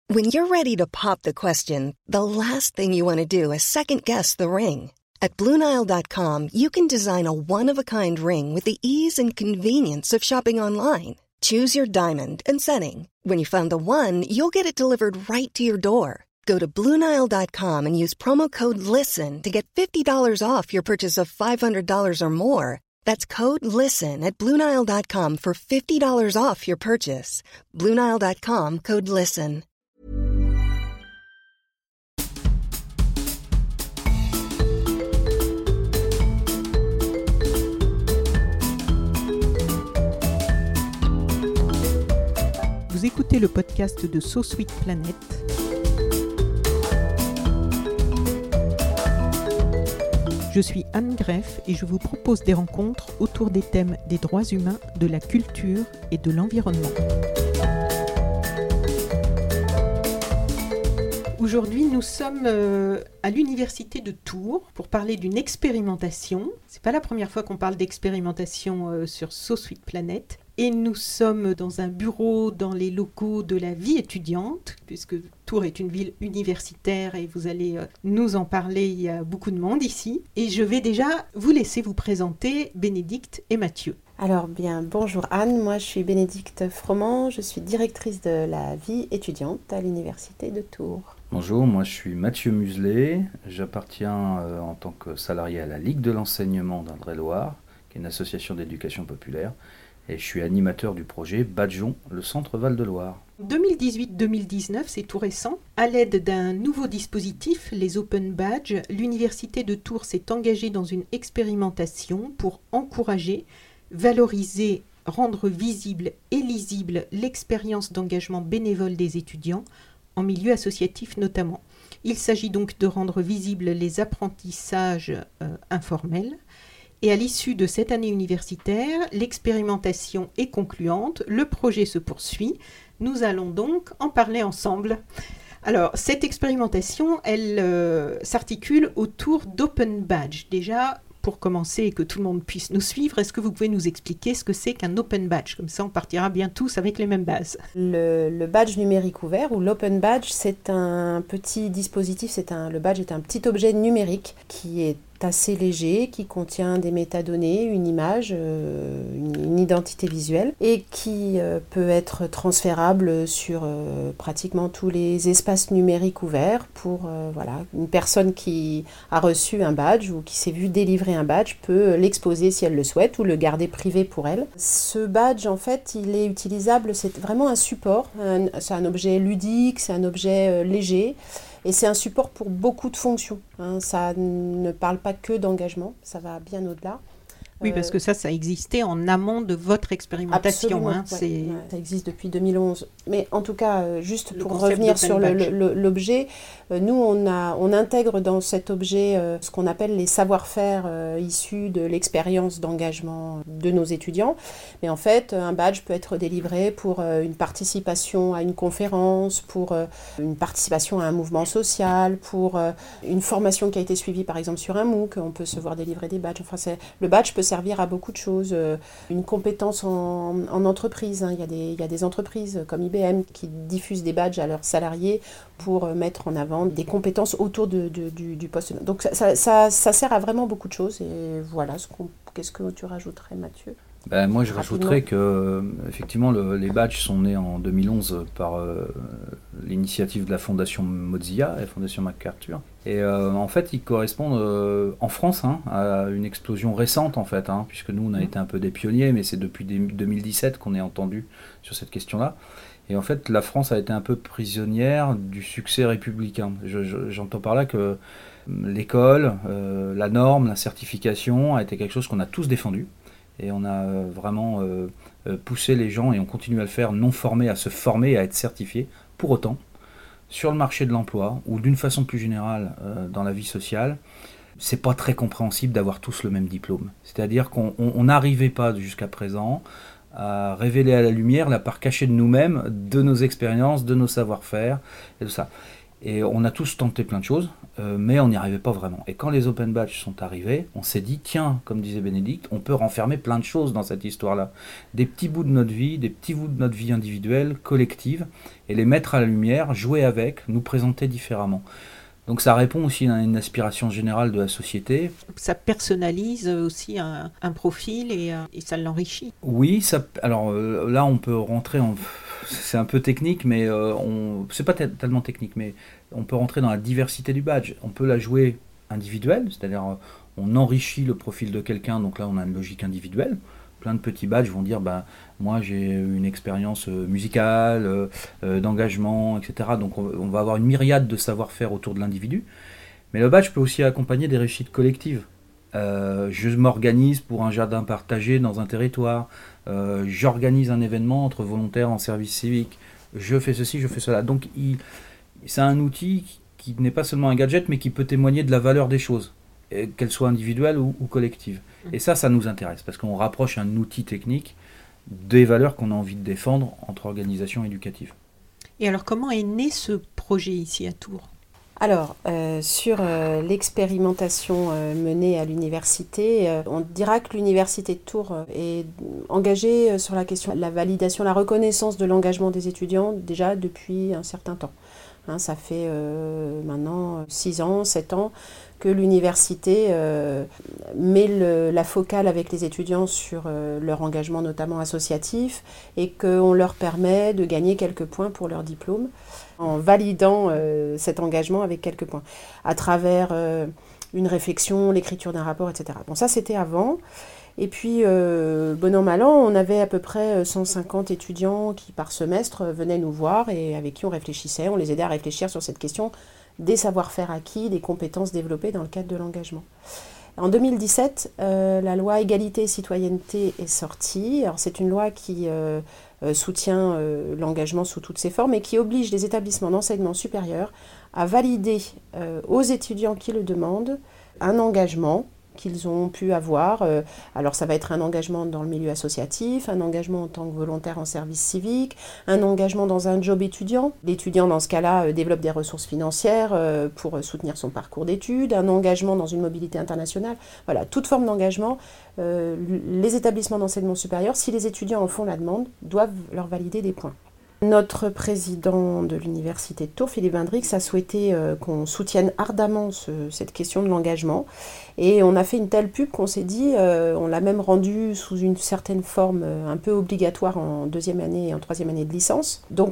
When you're ready to pop the question, the last thing you want to do is second-guess the ring. At BlueNile.com, you can design a one-of-a-kind ring with the ease and convenience of shopping online. Choose your diamond and setting. When you find the one, you'll get it delivered right to your door. Go to BlueNile.com and use promo code LISTEN to get $50 off your purchase of $500 or more. That's code LISTEN at BlueNile.com for $50 off your purchase. BlueNile.com, code LISTEN. Vous écoutez le podcast de So Sweet Planet. Je suis Anne Greff et je vous propose des rencontres autour des thèmes des droits humains, de la culture et de l'environnement. Aujourd'hui, nous sommes à l'université de Tours pour parler d'une expérimentation. C'est pas la première fois qu'on parle d'expérimentation sur So Sweet Planet. Et nous sommes dans un bureau dans les locaux de la vie étudiante, puisque Tours est une ville universitaire et vous allez nous en parler, il y a beaucoup de monde ici. Et je vais déjà vous laisser vous présenter Bénédicte et Mathieu. Alors bien, bonjour Anne, moi je suis Bénédicte Froment, je suis directrice de la vie étudiante à l'université de Tours. Bonjour, moi je suis Mathieu Muselet, j'appartiens en tant que salarié à la Ligue de l'enseignement d'Indre-et-Loire, qui est une association d'éducation populaire. Et je suis animateur du projet Badgeons, le centre Val-de-Loire. 2018-2019, c'est tout récent. À l'aide d'un nouveau dispositif, les Open Badges, l'université de Tours s'est engagée dans une expérimentation pour encourager, valoriser, rendre visible et lisible l'expérience d'engagement bénévole des étudiants, en milieu associatif notamment. Il s'agit donc de rendre visibles les apprentissages informels. Et à l'issue de cette année universitaire, l'expérimentation est concluante, le projet se poursuit. Nous allons donc en parler ensemble. Alors, cette expérimentation, elle s'articule autour d'Open Badge. Déjà, pour commencer et que tout le monde puisse nous suivre, est-ce que vous pouvez nous expliquer ce que c'est qu'un Open Badge ? Comme ça, on partira bien tous avec les mêmes bases. Le badge numérique ouvert ou l'Open Badge, c'est un petit dispositif, le badge est un petit objet numérique qui est assez léger, qui contient des métadonnées, une image, une identité visuelle et qui peut être transférable sur pratiquement tous les espaces numériques ouverts pour une personne qui a reçu un badge ou qui s'est vu délivrer un badge peut l'exposer si elle le souhaite ou le garder privé pour elle. Ce badge, en fait, il est utilisable, c'est vraiment un support, c'est un objet ludique, c'est un objet léger. Et c'est un support pour beaucoup de fonctions. Ça ne parle pas que d'engagement, ça va bien au-delà. Oui, parce que ça existait en amont de votre expérimentation. Absolument, ça existe depuis 2011. Mais en tout cas, juste pour revenir sur l'objet, nous, on intègre dans cet objet ce qu'on appelle les savoir-faire issus de l'expérience d'engagement de nos étudiants. Mais en fait, un badge peut être délivré pour une participation à une conférence, pour une participation à un mouvement social, pour une formation qui a été suivie par exemple sur un MOOC. On peut se voir délivrer des badges. Enfin, le badge peut servir à beaucoup de choses. Une compétence en entreprise. Il y a des entreprises comme IBM qui diffusent des badges à leurs salariés pour mettre en avant des compétences autour du poste. Donc ça sert à vraiment beaucoup de choses. Et voilà, qu'est-ce que tu rajouterais, Mathieu ? Moi, je rajouterais que effectivement, les badges sont nés en 2011 par l'initiative de la Fondation Mozilla, la Fondation MacArthur. Et en fait, ils correspondent en France à une explosion récente, en fait, puisque nous, on a été un peu des pionniers, mais c'est depuis 2017 qu'on est entendu sur cette question-là. Et en fait, la France a été un peu prisonnière du succès républicain. J'entends par là que l'école, la norme, la certification a été quelque chose qu'on a tous défendu. Et on a vraiment poussé les gens, et on continue à le faire, non formés, à se former, à être certifiés. Pour autant, sur le marché de l'emploi, ou d'une façon plus générale dans la vie sociale, c'est pas très compréhensible d'avoir tous le même diplôme. C'est-à-dire qu'on n'arrivait pas jusqu'à présent à révéler à la lumière la part cachée de nous-mêmes, de nos expériences, de nos savoir-faire, et tout ça. Et on a tous tenté plein de choses, mais on n'y arrivait pas vraiment. Et quand les open badges sont arrivés, on s'est dit, tiens, comme disait Bénédicte, on peut renfermer plein de choses dans cette histoire-là. Des petits bouts de notre vie, des petits bouts de notre vie individuelle, collective, et les mettre à la lumière, jouer avec, nous présenter différemment. Donc ça répond aussi à une aspiration générale de la société. Ça personnalise aussi un profil et ça l'enrichit. Oui, alors là on peut rentrer en... C'est un peu technique, mais c'est pas tellement technique, mais on peut rentrer dans la diversité du badge. On peut la jouer individuelle, c'est-à-dire on enrichit le profil de quelqu'un, donc là on a une logique individuelle. Plein de petits badges vont dire moi j'ai une expérience musicale, d'engagement, etc. Donc on va avoir une myriade de savoir-faire autour de l'individu. Mais le badge peut aussi accompagner des réussites collectives. Je m'organise pour un jardin partagé dans un territoire. J'organise un événement entre volontaires en service civique. Je fais ceci, je fais cela. Donc c'est un outil qui n'est pas seulement un gadget, mais qui peut témoigner de la valeur des choses, qu'elles soient individuelles ou collectives. Et ça nous intéresse, parce qu'on rapproche un outil technique des valeurs qu'on a envie de défendre entre organisations éducatives. Et alors, comment est né ce projet ici à Tours ? Alors, sur l'expérimentation menée à l'université, on dira que l'université de Tours est engagée sur la question de la validation, la reconnaissance de l'engagement des étudiants déjà depuis un certain temps. Ça fait maintenant 6 ans, 7 ans que l'université met la focale avec les étudiants sur leur engagement notamment associatif et qu'on leur permet de gagner quelques points pour leur diplôme en validant cet engagement avec quelques points à travers une réflexion, l'écriture d'un rapport, etc. Bon, ça c'était avant. Et puis, bon an, mal an, on avait à peu près 150 étudiants qui, par semestre, venaient nous voir et avec qui on réfléchissait. On les aidait à réfléchir sur cette question des savoir-faire acquis, des compétences développées dans le cadre de l'engagement. En 2017, la loi Égalité et Citoyenneté est sortie. Alors, c'est une loi qui soutient l'engagement sous toutes ses formes et qui oblige les établissements d'enseignement supérieur à valider aux étudiants qui le demandent un engagement qu'ils ont pu avoir. Alors ça va être un engagement dans le milieu associatif, un engagement en tant que volontaire en service civique, un engagement dans un job étudiant. L'étudiant dans ce cas-là développe des ressources financières pour soutenir son parcours d'études, un engagement dans une mobilité internationale. Voilà, toute forme d'engagement, les établissements d'enseignement supérieur, si les étudiants en font la demande, doivent leur valider des points. Notre président de l'université de Tours, Philippe Windrix, a souhaité qu'on soutienne ardemment cette question de l'engagement. Et on a fait une telle pub qu'on s'est dit, on l'a même rendue sous une certaine forme un peu obligatoire en 2e année et en 3e année de licence. Donc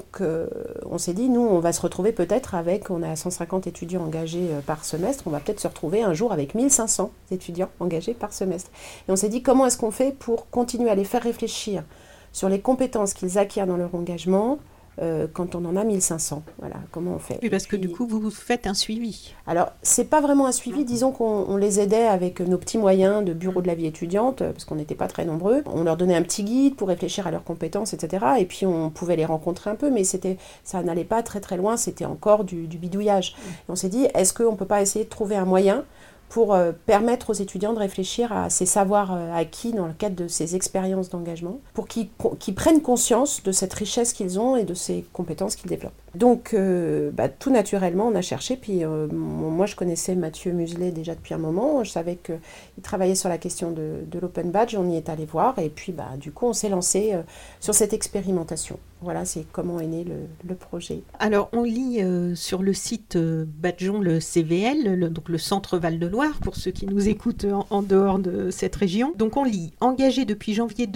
on s'est dit, nous, on va se retrouver peut-être on a 150 étudiants engagés par semestre, on va peut-être se retrouver un jour avec 1500 étudiants engagés par semestre. Et on s'est dit, comment est-ce qu'on fait pour continuer à les faire réfléchir sur les compétences qu'ils acquièrent dans leur engagement quand on en a 1500. Voilà, comment on fait. Oui, parce que du coup, vous faites un suivi. Alors, c'est pas vraiment un suivi, disons qu'on les aidait avec nos petits moyens de bureau de la vie étudiante, parce qu'on n'était pas très nombreux. On leur donnait un petit guide pour réfléchir à leurs compétences, etc. Et puis, on pouvait les rencontrer un peu, mais ça n'allait pas très très loin, c'était encore du bidouillage. Et on s'est dit, est-ce qu'on ne peut pas essayer de trouver un moyen pour permettre aux étudiants de réfléchir à ces savoirs acquis dans le cadre de ces expériences d'engagement, pour qu'ils prennent conscience de cette richesse qu'ils ont et de ces compétences qu'ils développent. Donc, tout naturellement, on a cherché, puis moi je connaissais Mathieu Muselet déjà depuis un moment, je savais qu'il travaillait sur la question de l'Open Badge, on y est allé voir, et puis du coup on s'est lancé sur cette expérimentation. Voilà, c'est comment est né le projet. Alors, on lit sur le site Badgeons le CVL, donc le Centre Val-de-Loire, pour ceux qui nous écoutent en dehors de cette région. Donc, on lit « Engagé depuis janvier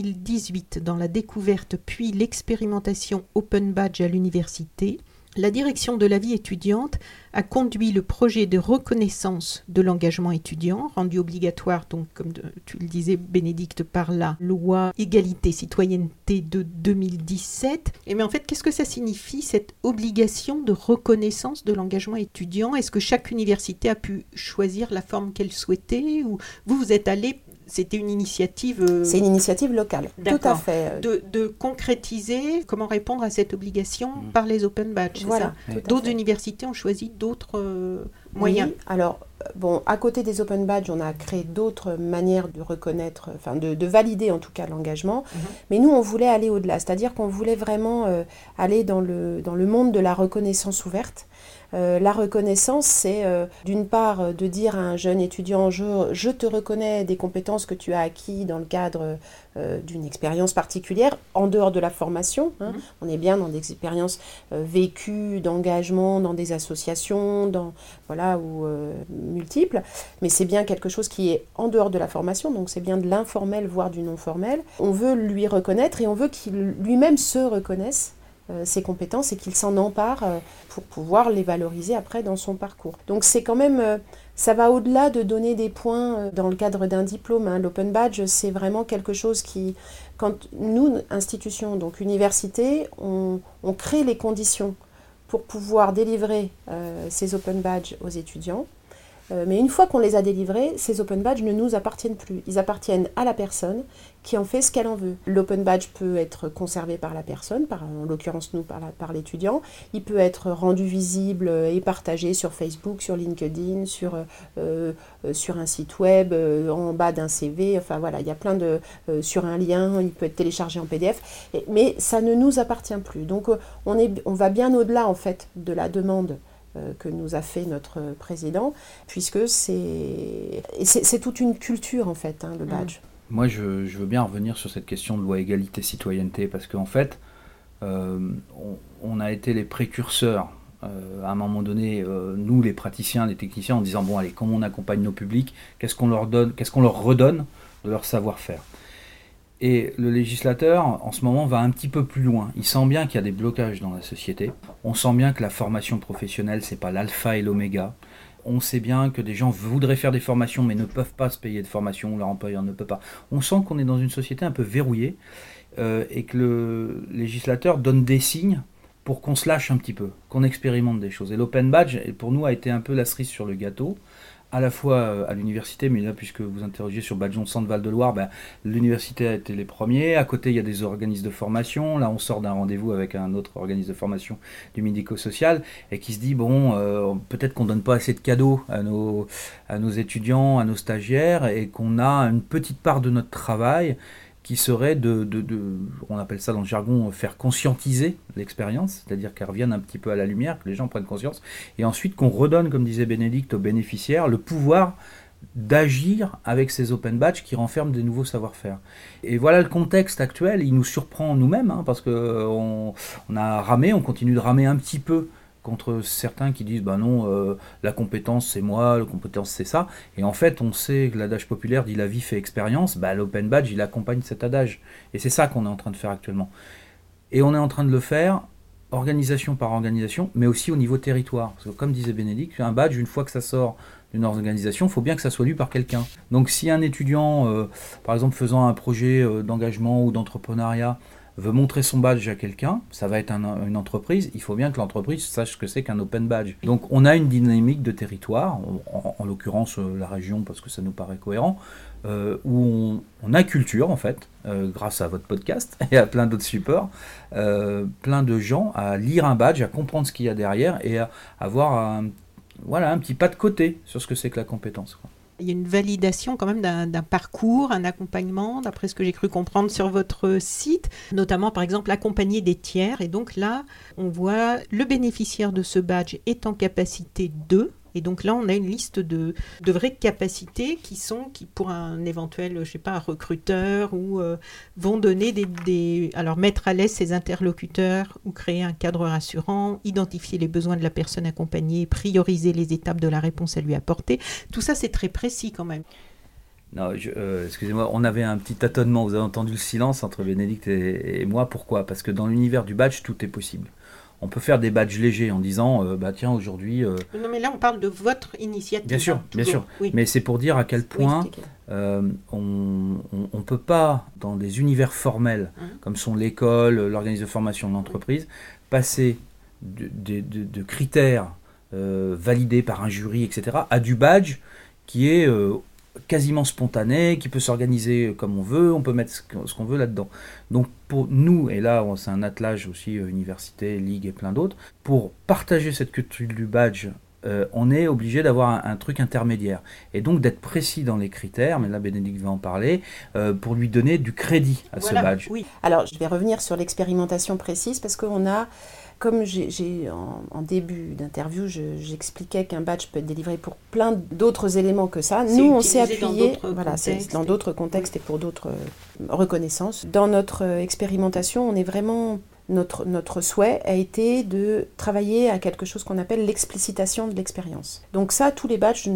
2018 dans la découverte puis l'expérimentation Open Badge à l'université, la direction de la vie étudiante a conduit le projet de reconnaissance de l'engagement étudiant, rendu obligatoire, donc comme tu le disais Bénédicte, par la loi Égalité Citoyenneté de 2017. Mais en fait, qu'est-ce que ça signifie, cette obligation de reconnaissance de l'engagement étudiant ? Est-ce que chaque université a pu choisir la forme qu'elle souhaitait, ou vous êtes allé... C'était une initiative... C'est une initiative locale, tout à fait. De concrétiser comment répondre à cette obligation par les Open Badges, voilà, c'est ça. D'autres universités ont choisi d'autres moyens. Oui, alors, à côté des Open Badges, on a créé d'autres manières de reconnaître, enfin de valider en tout cas l'engagement. Mais nous, on voulait aller au-delà, c'est-à-dire qu'on voulait vraiment aller dans le monde de la reconnaissance ouverte. La reconnaissance, c'est d'une part de dire à un jeune étudiant, je te reconnais des compétences que tu as acquis dans le cadre d'une expérience particulière, en dehors de la formation. On est bien dans des expériences vécues, d'engagement, dans des associations, multiples, mais c'est bien quelque chose qui est en dehors de la formation, donc c'est bien de l'informel, voire du non formel. On veut lui reconnaître et on veut qu'il lui-même se reconnaisse ses compétences et qu'il s'en empare pour pouvoir les valoriser après dans son parcours. Donc c'est quand même, ça va au-delà de donner des points dans le cadre d'un diplôme. L'Open Badge, c'est vraiment quelque chose qui, quand nous, institutions, donc université, on crée les conditions pour pouvoir délivrer ces Open Badges aux étudiants. Mais une fois qu'on les a délivrés, ces Open Badges ne nous appartiennent plus. Ils appartiennent à la personne qui en fait ce qu'elle en veut. L'Open Badge peut être conservé par la personne, en l'occurrence nous, par l'étudiant. Il peut être rendu visible et partagé sur Facebook, sur LinkedIn, sur un site web, en bas d'un CV. Enfin voilà, il y a plein de... sur un lien, il peut être téléchargé en PDF. Mais ça ne nous appartient plus. Donc on va bien au-delà en fait de la demande que nous a fait notre président, puisque c'est toute une culture en fait, le badge. Moi je veux bien revenir sur cette question de loi égalité-citoyenneté, parce qu'en fait on a été les précurseurs à un moment donné, nous les praticiens, les techniciens, en disant bon allez, comment on accompagne nos publics, qu'est-ce qu'on leur redonne de leur savoir-faire. Et le législateur, en ce moment, va un petit peu plus loin. Il sent bien qu'il y a des blocages dans la société. On sent bien que la formation professionnelle, c'est pas l'alpha et l'oméga. On sait bien que des gens voudraient faire des formations, mais ne peuvent pas se payer de formation, leur employeur ne peut pas. On sent qu'on est dans une société un peu verrouillée et que le législateur donne des signes pour qu'on se lâche un petit peu, qu'on expérimente des choses. Et l'Open Badge, pour nous, a été un peu la cerise sur le gâteau, à la fois à l'université, mais là, puisque vous interrogez sur Badgeon Centre Val-de-Loire, l'université a été les premiers. À côté, il y a des organismes de formation. Là, on sort d'un rendez-vous avec un autre organisme de formation du médico-social et qui se dit, peut-être qu'on ne donne pas assez de cadeaux à nos étudiants, à nos stagiaires, et qu'on a une petite part de notre travail qui serait on appelle ça dans le jargon, faire conscientiser l'expérience, c'est-à-dire qu'elle revienne un petit peu à la lumière, que les gens prennent conscience, et ensuite qu'on redonne, comme disait Bénédicte, aux bénéficiaires le pouvoir d'agir avec ces Open Badges qui renferment des nouveaux savoir-faire. Et voilà le contexte actuel, il nous surprend nous-mêmes, parce qu'on a ramé, on continue de ramer un petit peu contre certains qui disent non, la compétence c'est moi, la compétence c'est ça, et en fait on sait que l'adage populaire dit la vie fait expérience, l'Open Badge il accompagne cet adage, et c'est ça qu'on est en train de faire actuellement. Et on est en train de le faire organisation par organisation, mais aussi au niveau territoire, parce que comme disait Bénédicte, un badge, une fois que ça sort d'une organisation, il faut bien que ça soit lu par quelqu'un. Donc si un étudiant, par exemple faisant un projet d'engagement ou d'entrepreneuriat, veut montrer son badge à quelqu'un, ça va être une entreprise, il faut bien que l'entreprise sache ce que c'est qu'un Open Badge. Donc on a une dynamique de territoire, en l'occurrence la région parce que ça nous paraît cohérent, où on a culture en fait, grâce à votre podcast et à plein d'autres supports, plein de gens à lire un badge, à comprendre ce qu'il y a derrière et à avoir un petit pas de côté sur ce que c'est que la compétence, quoi. Il y a une validation quand même d'un parcours, un accompagnement, d'après ce que j'ai cru comprendre sur votre site, notamment par exemple accompagner des tiers. Et donc là, on voit le bénéficiaire de ce badge est en capacité de... Et donc là, on a une liste de vraies capacités qui pour un éventuel, recruteur ou vont donner alors mettre à l'aise ses interlocuteurs ou créer un cadre rassurant, identifier les besoins de la personne accompagnée, prioriser les étapes de la réponse à lui apporter. Tout ça, c'est très précis quand même. Non, excusez-moi, on avait un petit tâtonnement. Vous avez entendu le silence entre Bénédicte et moi. Pourquoi ? Parce que dans l'univers du badge, tout est possible. On peut faire des badges légers en disant, tiens, aujourd'hui... Non, mais là, on parle de votre initiative. Bien sûr. Oui. Mais c'est pour dire à quel point on ne peut pas, dans des univers formels, comme sont l'école, l'organisme de formation de l'entreprise, passer de critères validés par un jury, etc., à du badge qui est... quasiment spontané, qui peut s'organiser comme on veut, on peut mettre ce qu'on veut là-dedans. Donc pour nous, et là c'est un attelage aussi, université, ligue et plein d'autres, pour partager cette culture du badge, on est obligé d'avoir un truc intermédiaire. Et donc d'être précis dans les critères, mais là Bénédicte va en parler, pour lui donner du crédit à ce badge. Oui. Alors je vais revenir sur l'expérimentation précise, parce qu'on a Comme en début d'interview, j'expliquais qu'un badge peut être délivré pour plein d'autres éléments que ça. Nous, on s'est appuyé dans d'autres contextes et pour d'autres reconnaissances. Dans notre expérimentation, on est vraiment... Notre souhait a été de travailler à quelque chose qu'on appelle l'explicitation de l'expérience. Donc ça, tous les badges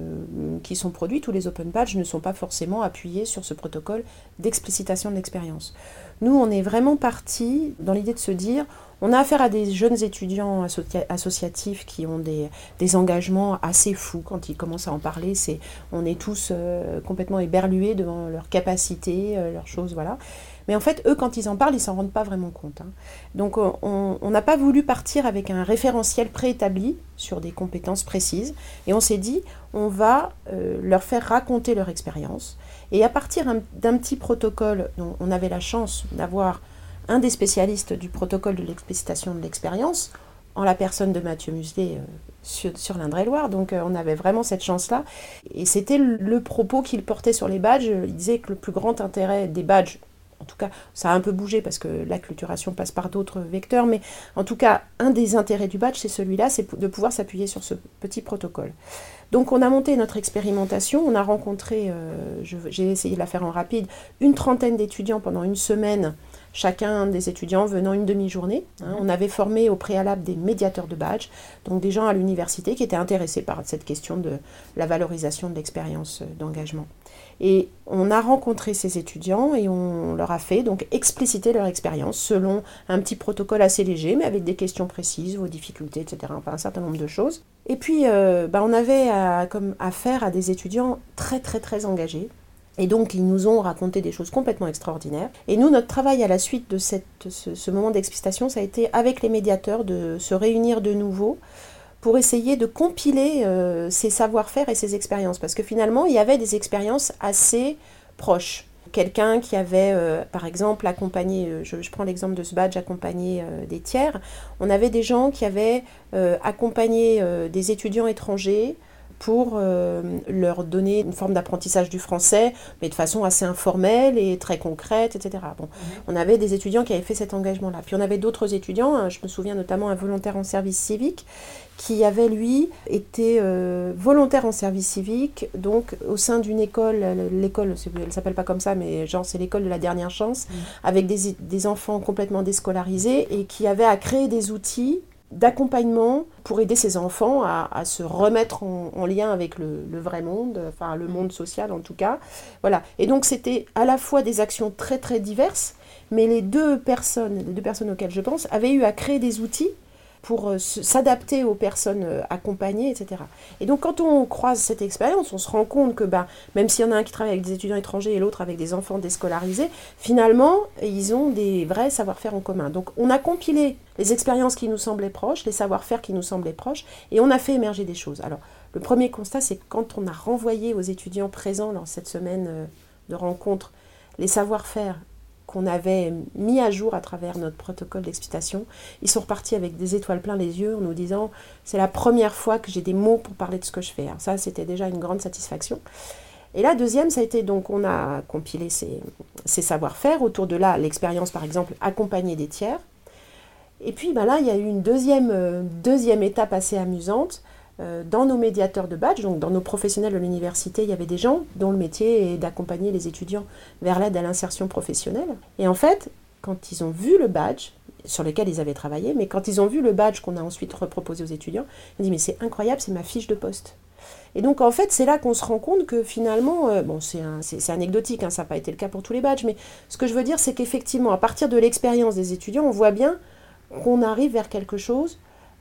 qui sont produits, tous les open badges ne sont pas forcément appuyés sur ce protocole d'explicitation de l'expérience. Nous, on est vraiment partis dans l'idée de se dire, on a affaire à des jeunes étudiants associatifs qui ont des engagements assez fous. Quand ils commencent à en parler, on est tous complètement éberlués devant leurs capacités, leurs choses, voilà. Mais en fait, eux, quand ils en parlent, ils ne s'en rendent pas vraiment compte. Donc, on n'a pas voulu partir avec un référentiel préétabli sur des compétences précises. Et on s'est dit, on va leur faire raconter leur expérience. Et à partir d'un petit protocole, dont on avait la chance d'avoir un des spécialistes du protocole de l'explicitation de l'expérience, en la personne de Mathieu Muselet sur l'Indre-et-Loire. Donc, on avait vraiment cette chance-là. Et c'était le propos qu'il portait sur les badges. Il disait que le plus grand intérêt des badges, en tout cas, ça a un peu bougé parce que l'acculturation passe par d'autres vecteurs, mais en tout cas, un des intérêts du badge, c'est celui-là, c'est de pouvoir s'appuyer sur ce petit protocole. Donc, on a monté notre expérimentation, on a rencontré, j'ai essayé de la faire en rapide, une trentaine d'étudiants pendant une semaine, chacun des étudiants venant une demi-journée. On avait formé au préalable des médiateurs de badge, donc des gens à l'université qui étaient intéressés par cette question de la valorisation de l'expérience d'engagement. Et on a rencontré ces étudiants et on leur a fait donc expliciter leur expérience selon un petit protocole assez léger, mais avec des questions précises, vos difficultés, etc. Enfin, un certain nombre de choses. Et puis, on avait affaire à des étudiants très, très, très engagés. Et donc, ils nous ont raconté des choses complètement extraordinaires. Et nous, notre travail à la suite de ce moment d'explicitation, ça a été, avec les médiateurs, de se réunir de nouveau pour essayer de compiler ces savoir-faire et ces expériences. Parce que finalement, il y avait des expériences assez proches. Quelqu'un qui avait, par exemple, accompagné, je prends l'exemple de ce badge, accompagné des tiers, on avait des gens qui avaient accompagné des étudiants étrangers pour leur donner une forme d'apprentissage du français, mais de façon assez informelle et très concrète, etc. Bon, on avait des étudiants qui avaient fait cet engagement-là. Puis on avait d'autres étudiants, je me souviens notamment un volontaire en service civique, qui avait, lui, été volontaire en service civique, donc au sein d'une école, l'école, elle ne s'appelle pas comme ça, mais genre c'est l'école de la dernière chance, avec des enfants complètement déscolarisés, et qui avait à créer des outils d'accompagnement pour aider ces enfants à se remettre en lien avec le vrai monde, enfin le monde social en tout cas. Voilà. Et donc c'était à la fois des actions très très diverses, mais les deux personnes auxquelles je pense avaient eu à créer des outils pour s'adapter aux personnes accompagnées, etc. Et donc quand on croise cette expérience, on se rend compte que même s'il y en a un qui travaille avec des étudiants étrangers et l'autre avec des enfants déscolarisés, finalement, ils ont des vrais savoir-faire en commun. Donc on a compilé les expériences qui nous semblaient proches, les savoir-faire qui nous semblaient proches, et on a fait émerger des choses. Alors, le premier constat, c'est que quand on a renvoyé aux étudiants présents dans cette semaine de rencontre les savoir-faire qu'on avait mis à jour à travers notre protocole d'explicitation, ils sont repartis avec des étoiles plein les yeux en nous disant « c'est la première fois que j'ai des mots pour parler de ce que je fais ». Alors ça, c'était déjà une grande satisfaction. Et la deuxième, ça a été, donc on a compilé ces savoir-faire, autour de là, l'expérience par exemple, accompagner des tiers. Et puis là, il y a eu une deuxième étape assez amusante. Dans nos médiateurs de badge, donc dans nos professionnels de l'université, il y avait des gens dont le métier est d'accompagner les étudiants vers l'aide à l'insertion professionnelle. Et en fait, quand ils ont vu le badge, sur lequel ils avaient travaillé, mais quand ils ont vu le badge qu'on a ensuite reproposé aux étudiants, ils ont dit « mais c'est incroyable, c'est ma fiche de poste ». Et donc en fait, c'est là qu'on se rend compte que finalement, c'est anecdotique, ça n'a pas été le cas pour tous les badges, mais ce que je veux dire, c'est qu'effectivement, à partir de l'expérience des étudiants, on voit bien qu'on arrive vers quelque chose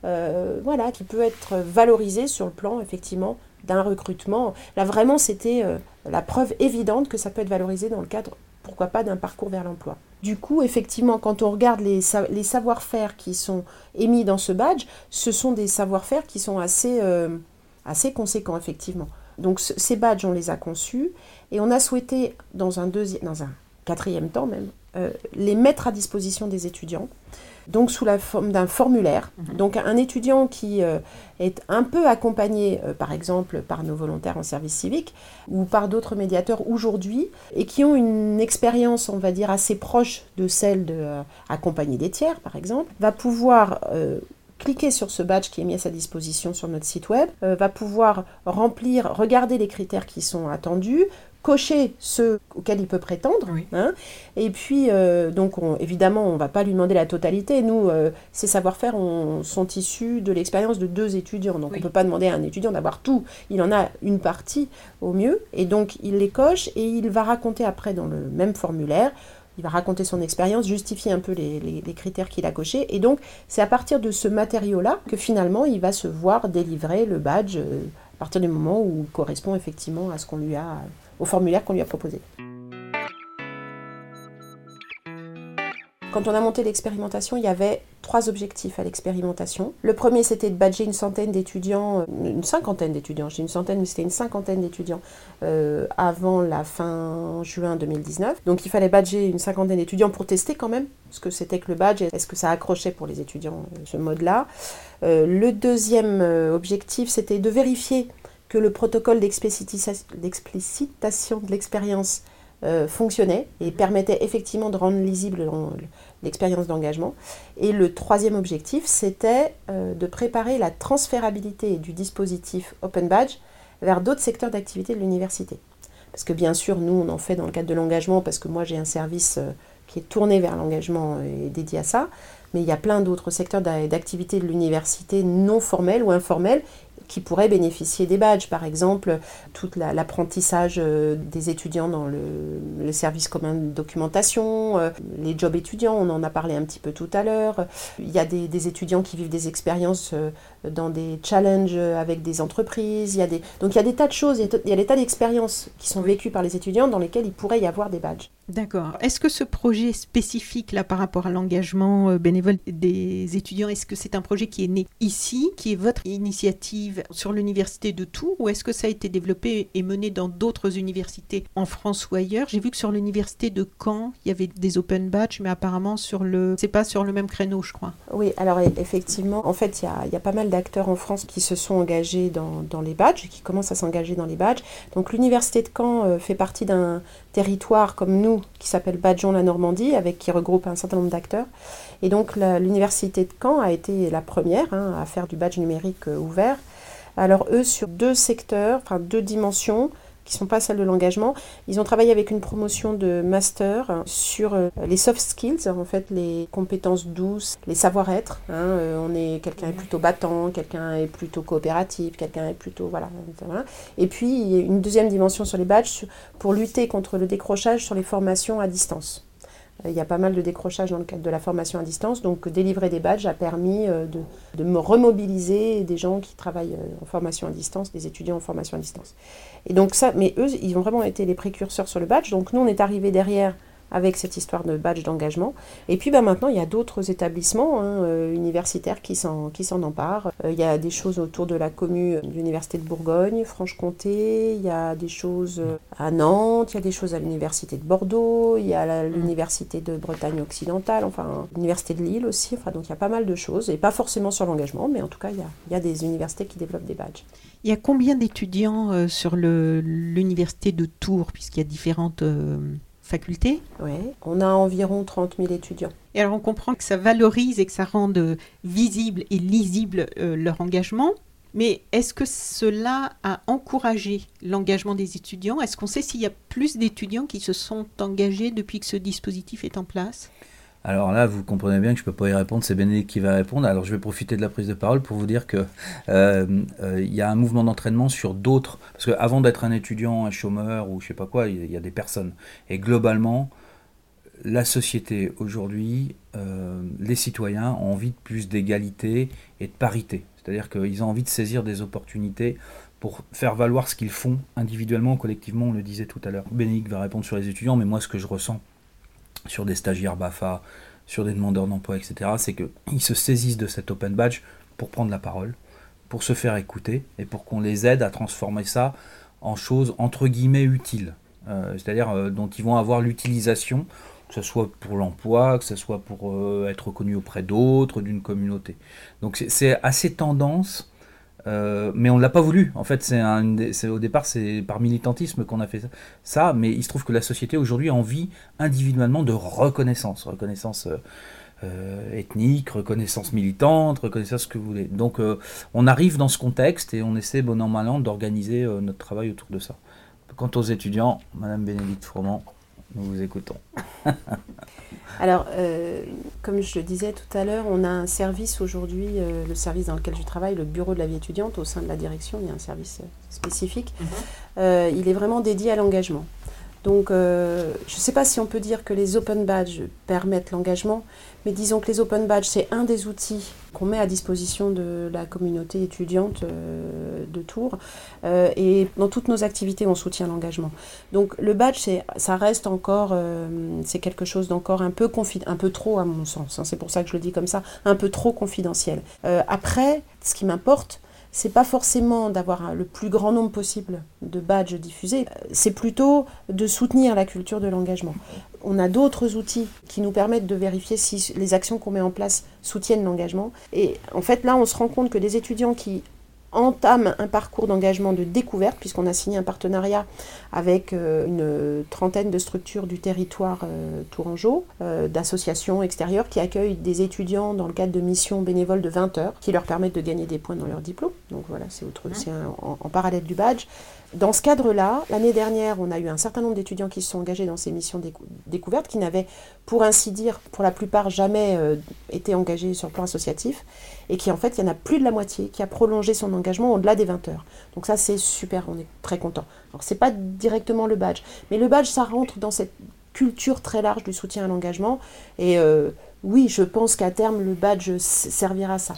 qui peut être valorisé sur le plan, effectivement, d'un recrutement. Là, vraiment, c'était la preuve évidente que ça peut être valorisé dans le cadre, pourquoi pas, d'un parcours vers l'emploi. Du coup, effectivement, quand on regarde les savoir-faire qui sont émis dans ce badge, ce sont des savoir-faire qui sont assez conséquents, effectivement. Donc, ces badges, on les a conçus et on a souhaité, dans un quatrième temps même, les mettre à disposition des étudiants donc sous la forme d'un formulaire. Donc un étudiant qui est un peu accompagné, par exemple, par nos volontaires en service civique ou par d'autres médiateurs aujourd'hui, et qui ont une expérience, on va dire, assez proche de celle d'accompagner des tiers, par exemple, va pouvoir cliquer sur ce badge qui est mis à sa disposition sur notre site web, va pouvoir regarder les critères qui sont attendus, cocher ceux auxquels il peut prétendre. Oui. Et puis, évidemment, on ne va pas lui demander la totalité. Nous, ces savoir-faire sont issus de l'expérience de 2 étudiants. Donc, on ne peut pas demander à un étudiant d'avoir tout. Il en a une partie au mieux. Et donc, il les coche et il va raconter après dans le même formulaire. Il va raconter son expérience, justifier un peu les critères qu'il a cochés. Et donc, c'est à partir de ce matériau-là que finalement, il va se voir délivrer le badge à partir du moment où il correspond effectivement à ce au formulaire qu'on lui a proposé. Quand on a monté l'expérimentation, il y avait 3 objectifs à l'expérimentation. Le premier, c'était de badger une cinquantaine d'étudiants, je dis une centaine, mais c'était une cinquantaine d'étudiants avant la fin juin 2019. Donc il fallait badger une cinquantaine d'étudiants pour tester quand même ce que c'était que le badge, est-ce que ça accrochait pour les étudiants, ce mode-là. Le deuxième objectif, c'était de vérifier que le protocole d'explicitation de l'expérience fonctionnait et permettait effectivement de rendre lisible l'expérience d'engagement. Et le troisième objectif, c'était de préparer la transférabilité du dispositif Open Badge vers d'autres secteurs d'activité de l'université. Parce que bien sûr, nous, on en fait dans le cadre de l'engagement, parce que moi, j'ai un service qui est tourné vers l'engagement et dédié à ça, mais il y a plein d'autres secteurs d'activité de l'université non formels ou informels qui pourraient bénéficier des badges. Par exemple, tout l'apprentissage des étudiants dans le service commun de documentation, les jobs étudiants, on en a parlé un petit peu tout à l'heure. Il y a des étudiants qui vivent des expériences dans des challenges avec des entreprises. Donc il y a des tas de choses, il y a des tas d'expériences qui sont vécues par les étudiants dans lesquelles il pourrait y avoir des badges. D'accord. Est-ce que ce projet spécifique là par rapport à l'engagement bénévole des étudiants, est-ce que c'est un projet qui est né ici, qui est votre initiative sur l'université de Tours, ou est-ce que ça a été développé et mené dans d'autres universités en France ou ailleurs? J'ai vu que sur l'université de Caen, il y avait des open badges, mais apparemment c'est pas sur le même créneau, je crois. Oui, alors effectivement, en fait, il y a pas mal d'acteurs en France qui se sont engagés dans les badges, qui commencent à s'engager dans les badges. Donc l'université de Caen fait partie d'un territoire comme nous, qui s'appelle Badgeons la Normandie, qui regroupe un certain nombre d'acteurs. Et donc l'université de Caen a été la première à faire du badge numérique ouvert. Alors eux, sur 2 secteurs, 2 dimensions, qui ne sont pas celles de l'engagement, ils ont travaillé avec une promotion de master sur les soft skills, en fait les compétences douces, les savoir-être. Quelqu'un est plutôt battant, quelqu'un est plutôt coopératif, quelqu'un est plutôt... Voilà. Et puis il y a une deuxième dimension sur les badges pour lutter contre le décrochage sur les formations à distance. Il y a pas mal de décrochage dans le cadre de la formation à distance, donc délivrer des badges a permis de me remobiliser des gens qui travaillent en formation à distance, des étudiants en formation à distance. Et donc ça, mais eux, ils ont vraiment été les précurseurs sur le badge, donc nous on est arrivés derrière avec cette histoire de badge d'engagement. Et puis maintenant, il y a d'autres établissements universitaires qui s'en emparent. Il y a des choses autour de la commune de l'Université de Bourgogne, Franche-Comté, il y a des choses à Nantes, il y a des choses à l'Université de Bordeaux, il y a l'Université de Bretagne occidentale, l'Université de Lille aussi. Donc il y a pas mal de choses, et pas forcément sur l'engagement, mais en tout cas, il y a des universités qui développent des badges. Il y a combien d'étudiants sur l'université de Tours, puisqu'il y a différentes... faculté. Oui, on a environ 30 000 étudiants. Et alors on comprend que ça valorise et que ça rende visible et lisible leur engagement, mais est-ce que cela a encouragé l'engagement des étudiants? Est-ce qu'on sait s'il y a plus d'étudiants qui se sont engagés depuis que ce dispositif est en place? Alors là, vous comprenez bien que je ne peux pas y répondre, c'est Bénédicte qui va répondre. Alors je vais profiter de la prise de parole pour vous dire que y a un mouvement d'entraînement sur d'autres, parce qu'avant d'être un étudiant, un chômeur ou je ne sais pas quoi, il y a des personnes. Et globalement, la société aujourd'hui, les citoyens ont envie de plus d'égalité et de parité. C'est-à-dire qu'ils ont envie de saisir des opportunités pour faire valoir ce qu'ils font individuellement ou collectivement, on le disait tout à l'heure. Bénédicte va répondre sur les étudiants, mais moi ce que je ressens sur des stagiaires BAFA, sur des demandeurs d'emploi, etc., c'est qu'ils se saisissent de cet open badge pour prendre la parole, pour se faire écouter, et pour qu'on les aide à transformer ça en choses entre guillemets utiles, c'est-à-dire dont ils vont avoir l'utilisation que ce soit pour l'emploi, que ce soit pour être reconnu auprès d'autres, d'une communauté. Donc c'est assez tendance, mais on ne l'a pas voulu. En fait, au départ, c'est par militantisme qu'on a fait ça, mais il se trouve que la société aujourd'hui a envie individuellement de reconnaissance ethnique, reconnaissance militante, reconnaissance ce que vous voulez. Donc on arrive dans ce contexte et on essaie bon an mal an d'organiser notre travail autour de ça. Quant aux étudiants, Madame Bénédicte Froment, nous vous écoutons. Alors, comme je le disais tout à l'heure, on a un service aujourd'hui, le service dans lequel je travaille, le bureau de la vie étudiante, au sein de la direction, il y a un service spécifique. Il est vraiment dédié à l'engagement. Donc, je ne sais pas si on peut dire que les open badges permettent l'engagement, mais disons que les open badges, c'est un des outils qu'on met à disposition de la communauté étudiante de Tours. Et dans toutes nos activités, on soutient l'engagement. Donc, le badge, ça reste encore, c'est quelque chose d'encore un peu trop à mon sens. Hein, c'est pour ça que je le dis comme ça, un peu trop confidentiel. Après, ce qui m'importe, c'est pas forcément d'avoir le plus grand nombre possible de badges diffusés, c'est plutôt de soutenir la culture de l'engagement. On a d'autres outils qui nous permettent de vérifier si les actions qu'on met en place soutiennent l'engagement. Et en fait, là, on se rend compte que des étudiants qui entament un parcours d'engagement de découverte, puisqu'on a signé un partenariat avec une trentaine de structures du territoire tourangeau, d'associations extérieures qui accueillent des étudiants dans le cadre de missions bénévoles de 20 heures, qui leur permettent de gagner des points dans leur diplôme. Donc voilà, c'est en parallèle du badge. Dans ce cadre-là, l'année dernière, on a eu un certain nombre d'étudiants qui se sont engagés dans ces missions découvertes, qui n'avaient, pour ainsi dire, pour la plupart, jamais été engagés sur le plan associatif, et qui, en fait, il y en a plus de la moitié qui a prolongé son engagement au-delà des 20 heures. Donc ça, c'est super, on est très contents. Alors, c'est pas directement le badge, mais le badge, ça rentre dans cette culture très large du soutien à l'engagement, et oui, je pense qu'à terme, le badge servira à ça.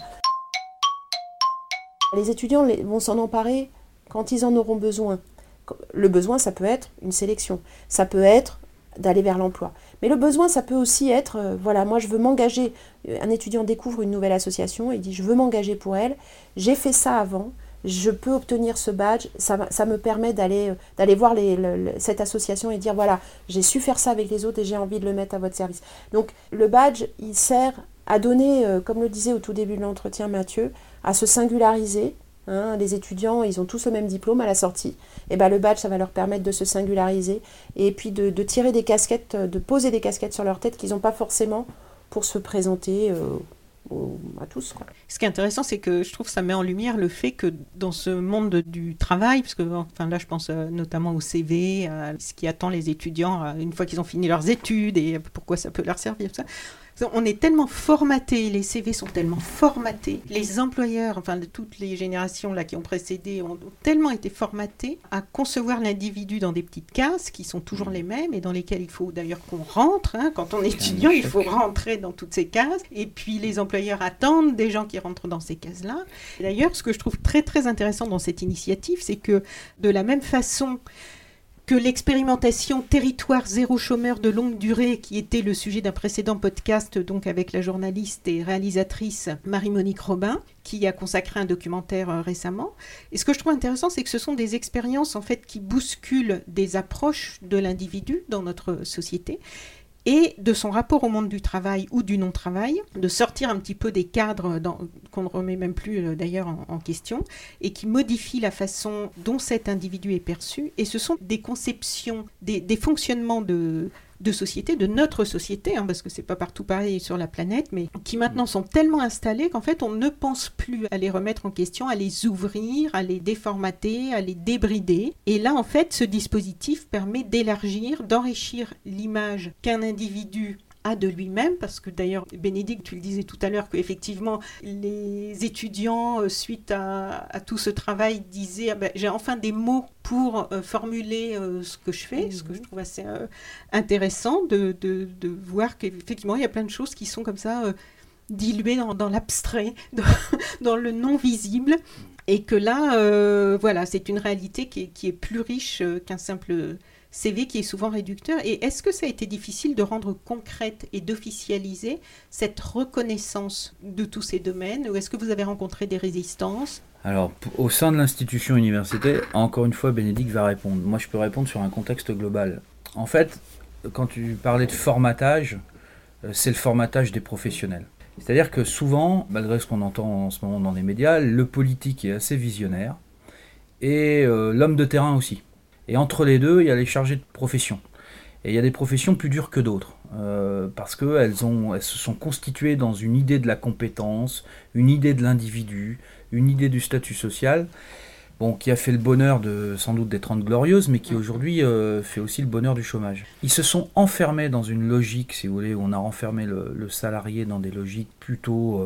Les étudiants vont s'en emparer quand ils en auront besoin. Le besoin, ça peut être une sélection, ça peut être d'aller vers l'emploi. Mais le besoin, ça peut aussi être, voilà, moi je veux m'engager. Un étudiant découvre une nouvelle association et dit, je veux m'engager pour elle, j'ai fait ça avant, je peux obtenir ce badge, ça me permet d'aller voir cette association et dire, voilà, j'ai su faire ça avec les autres et j'ai envie de le mettre à votre service. Donc le badge, il sert à donner, comme le disait au tout début de l'entretien Mathieu, à se singulariser. Hein, les étudiants, ils ont tous le même diplôme à la sortie. Et ben, le badge, ça va leur permettre de se singulariser et puis de tirer des casquettes, de poser des casquettes sur leur tête qu'ils n'ont pas forcément pour se présenter à tous, quoi. Ce qui est intéressant, c'est que je trouve que ça met en lumière le fait que dans ce monde du travail, parce que enfin, là je pense notamment au CV, à ce qui attend les étudiants une fois qu'ils ont fini leurs études et pourquoi ça peut leur servir, ça. On est tellement formatés, les CV sont tellement formatés, les employeurs, enfin de toutes les générations là qui ont précédé, ont tellement été formatés à concevoir l'individu dans des petites cases qui sont toujours les mêmes et dans lesquelles il faut d'ailleurs qu'on rentre. Hein, quand on est étudiant, il faut rentrer dans toutes ces cases. Et puis les employeurs attendent des gens qui rentrent dans ces cases-là. Et d'ailleurs, ce que je trouve très très intéressant dans cette initiative, c'est que de la même façon que l'expérimentation territoire zéro chômeur de longue durée, qui était le sujet d'un précédent podcast, donc avec la journaliste et réalisatrice Marie-Monique Robin, qui a consacré un documentaire récemment. Et ce que je trouve intéressant, c'est que ce sont des expériences en fait qui bousculent des approches de l'individu dans notre société et de son rapport au monde du travail ou du non-travail, de sortir un petit peu des cadres qu'on ne remet même plus d'ailleurs en question, et qui modifient la façon dont cet individu est perçu. Et ce sont des conceptions, des fonctionnements de société, de notre société, hein, parce que c'est pas partout pareil sur la planète, mais qui maintenant sont tellement installés qu'en fait on ne pense plus à les remettre en question, à les ouvrir, à les déformater, à les débrider. Et là en fait ce dispositif permet d'élargir, d'enrichir l'image qu'un individu a de lui-même, parce que d'ailleurs, Bénédicte, tu le disais tout à l'heure, qu'effectivement, les étudiants, suite à tout ce travail, disaient j'ai enfin des mots pour formuler ce que je fais, ce que je trouve assez intéressant de voir qu'effectivement, il y a plein de choses qui sont comme ça diluées dans l'abstrait, dans le non-visible, et que là, voilà, c'est une réalité qui est plus riche qu'un simple CV qui est souvent réducteur. Et est-ce que ça a été difficile de rendre concrète et d'officialiser cette reconnaissance de tous ces domaines, ou est-ce que vous avez rencontré des résistances ? Alors, au sein de l'institution universitaire, encore une fois, Bénédicte va répondre. Moi, je peux répondre sur un contexte global. En fait, quand tu parlais de formatage, c'est le formatage des professionnels. C'est-à-dire que souvent, malgré ce qu'on entend en ce moment dans les médias, le politique est assez visionnaire et l'homme de terrain aussi. Et entre les deux, il y a les chargés de profession. Et il y a des professions plus dures que d'autres, parce qu'elles se sont constituées dans une idée de la compétence, une idée de l'individu, une idée du statut social, qui a fait le bonheur sans doute des 30 Glorieuses, mais qui aujourd'hui fait aussi le bonheur du chômage. Ils se sont enfermés dans une logique, si vous voulez, où on a renfermé le salarié dans des logiques plutôt...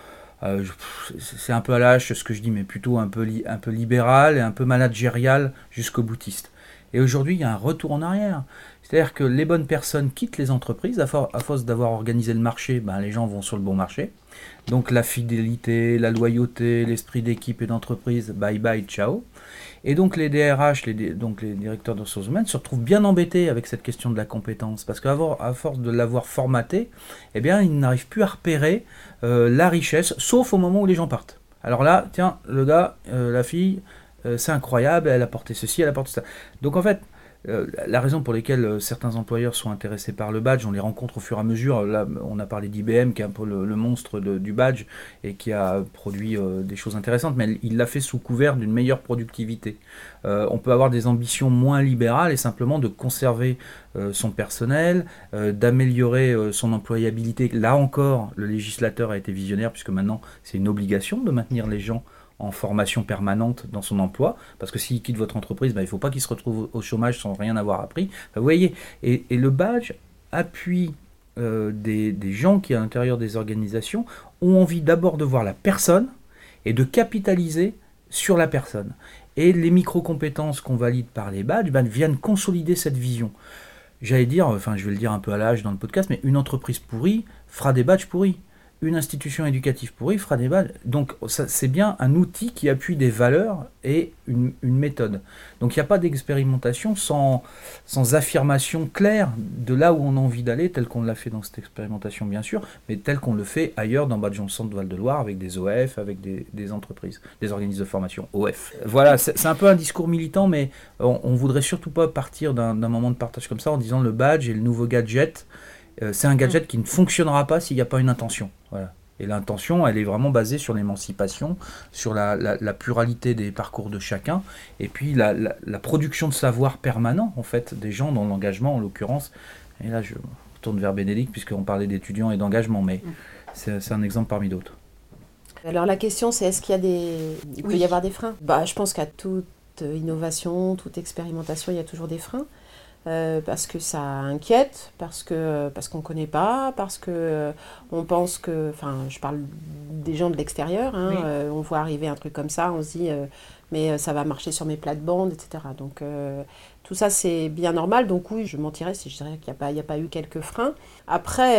c'est un peu à la hache ce que je dis, mais plutôt un peu libéral et un peu managérial jusqu'au boutiste. Et aujourd'hui, il y a un retour en arrière. C'est-à-dire que les bonnes personnes quittent les entreprises, à force d'avoir organisé le marché, les gens vont sur le bon marché. Donc la fidélité, la loyauté, l'esprit d'équipe et d'entreprise, bye bye, ciao. Et donc les DRH, donc les directeurs de ressources humaines, se retrouvent bien embêtés avec cette question de la compétence. Parce qu'à force de l'avoir formaté, ils n'arrivent plus à repérer la richesse, sauf au moment où les gens partent. Alors là, tiens, le gars, la fille, c'est incroyable, elle a porté ceci, elle a porté ça. Donc en fait, la raison pour laquelle certains employeurs sont intéressés par le badge, on les rencontre au fur et à mesure. Là, on a parlé d'IBM, qui est un peu le monstre du badge, et qui a produit des choses intéressantes, mais il l'a fait sous couvert d'une meilleure productivité. On peut avoir des ambitions moins libérales, et simplement de conserver son personnel, d'améliorer son employabilité. Là encore, le législateur a été visionnaire, puisque maintenant, c'est une obligation de maintenir les gens en formation permanente dans son emploi, parce que s'il quitte votre entreprise, il ne faut pas qu'il se retrouve au chômage sans rien avoir appris. Vous voyez, et le badge appuie des gens qui, à l'intérieur des organisations, ont envie d'abord de voir la personne et de capitaliser sur la personne. Et les micro-compétences qu'on valide par les badges viennent consolider cette vision. J'allais dire, je vais le dire un peu à l'âge dans le podcast, mais une entreprise pourrie fera des badges pourris. Une institution éducative pourrie fera des badges. Donc ça, c'est bien un outil qui appuie des valeurs et une méthode. Donc il n'y a pas d'expérimentation sans affirmation claire de là où on a envie d'aller, tel qu'on l'a fait dans cette expérimentation bien sûr, mais tel qu'on le fait ailleurs dans Badge Centre Val-de-Loire avec des OF, avec des entreprises, des organismes de formation OF. Voilà, c'est un peu un discours militant, mais on voudrait surtout pas partir d'un moment de partage comme ça en disant le badge est le nouveau gadget. C'est un gadget qui ne fonctionnera pas s'il n'y a pas une intention. Voilà. Et l'intention, elle est vraiment basée sur l'émancipation, sur la pluralité des parcours de chacun, et puis la production de savoir permanent, en fait, des gens dans l'engagement, en l'occurrence. Et là, je tourne vers Bénédicte, puisqu'on parlait d'étudiants et d'engagement, mais c'est un exemple parmi d'autres. Alors la question, c'est est-ce qu'il peut y avoir des freins ? Je pense qu'à toute innovation, toute expérimentation, il y a toujours des freins. Parce que ça inquiète, parce qu'on ne connaît pas, parce qu'on pense que... je parle des gens de l'extérieur, on voit arriver un truc comme ça, on se dit mais ça va marcher sur mes plates-bandes, etc. Donc tout ça c'est bien normal, donc oui, je mentirais si je dirais qu'il n'y a pas eu quelques freins. Après...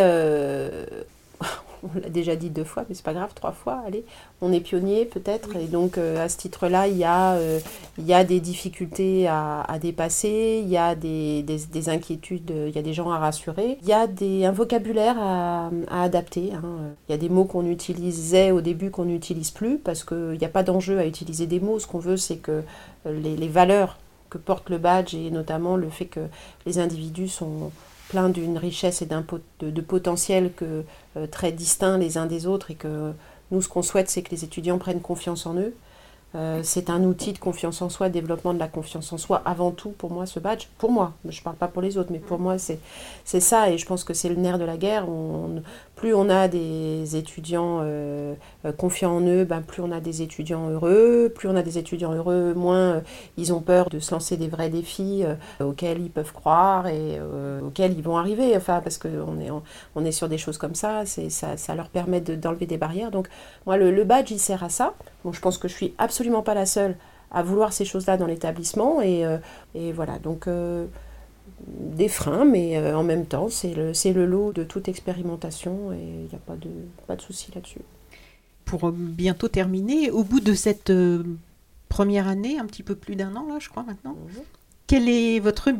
on l'a déjà dit 2 fois, mais c'est pas grave, 3 fois, allez, on est pionnier peut-être, et donc à ce titre-là, il y a des difficultés à dépasser, il y a des inquiétudes, il y a des gens à rassurer, il y a un vocabulaire à adapter. Il y a des mots qu'on utilisait au début qu'on n'utilise plus, parce qu'il n'y a pas d'enjeu à utiliser des mots, ce qu'on veut c'est que les valeurs que porte le badge, et notamment le fait que les individus sont plein d'une richesse et de potentiel très distincts les uns des autres, et que nous, ce qu'on souhaite, c'est que les étudiants prennent confiance en eux. C'est un outil de confiance en soi, de développement de la confiance en soi, avant tout pour moi, ce badge. Pour moi, je ne parle pas pour les autres, mais pour moi, c'est ça, et je pense que c'est le nerf de la guerre. Plus on a des étudiants confiants en eux, plus on a des étudiants heureux. Plus on a des étudiants heureux, moins ils ont peur de se lancer des vrais défis auxquels ils peuvent croire et auxquels ils vont arriver. Parce qu'on est sur des choses comme ça, ça leur permet d'enlever des barrières. Donc moi, le badge, il sert à ça. Bon, je pense que je suis absolument pas la seule à vouloir ces choses-là dans l'établissement, et voilà, donc des freins, mais en même temps, c'est le lot de toute expérimentation, et il n'y a pas de souci là-dessus. Pour bientôt terminer, au bout de cette première année, un petit peu plus d'1 an, là, je crois maintenant, quel est votre bilan ?